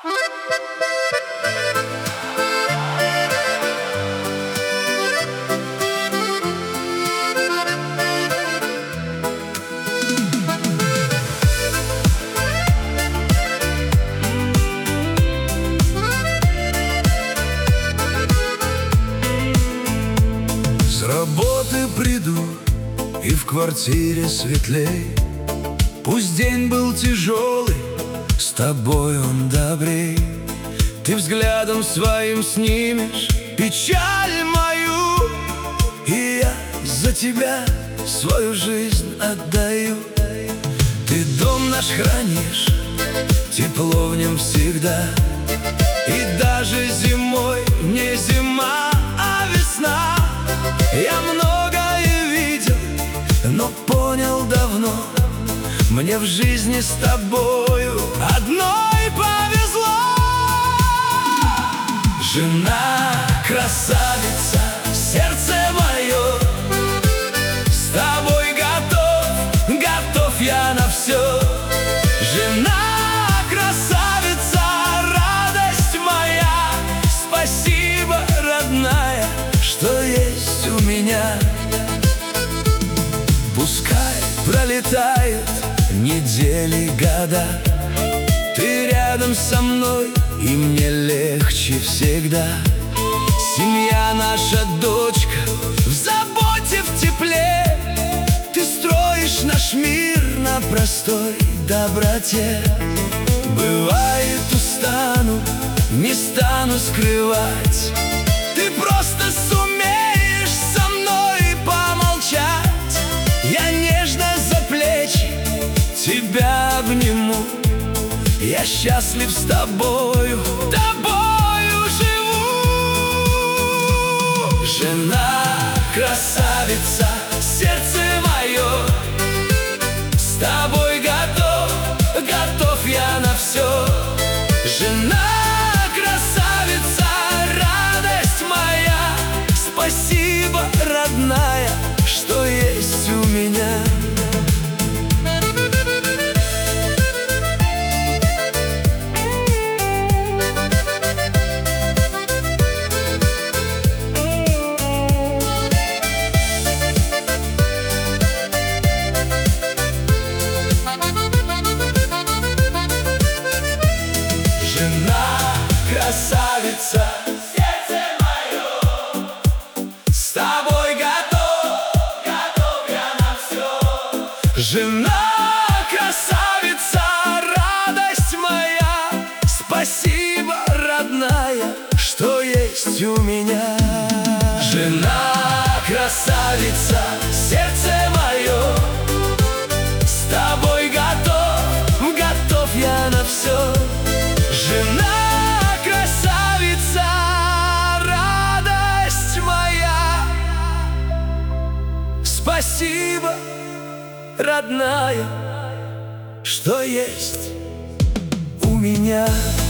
С работы приду, и в квартире светлей. Пусть день был тяжелый, с тобой он добрей. Ты взглядом своим снимешь печаль мою, и я за тебя свою жизнь отдаю. Ты дом наш хранишь, тепло в нем всегда. И даже зимой не зима, а весна. Я многое видел, но понял давно: мне в жизни с тобою одной повезло. Жена, красавица, сердце мое, с тобой готов я на все. Жена, красавица, радость моя, спасибо, родная, что есть у меня. Пускай пролетают недели, года, ты рядом со мной, и мне легче всегда. Семья наша, дочка, в заботе, в тепле. Ты строишь наш мир на простой доброте. Бывает, устану, не стану скрывать, ты просто сумеешь со мной помолчать. Я нежно за плечи тебя обниму, я счастлив с тобою живу. Жена, красавица, сердце мое, с тобой готов я на все. Жена, красавица, радость моя, спасибо, родная, что есть у меня. Жена, красавица, сердце мое, с тобой готов я на все. Жена, красавица, радость моя, спасибо, родная, что есть у меня. Жена, красавица, сердце мое, с тобой готов я на все. Жена, красавица, радость моя, спасибо, родная, что есть у меня.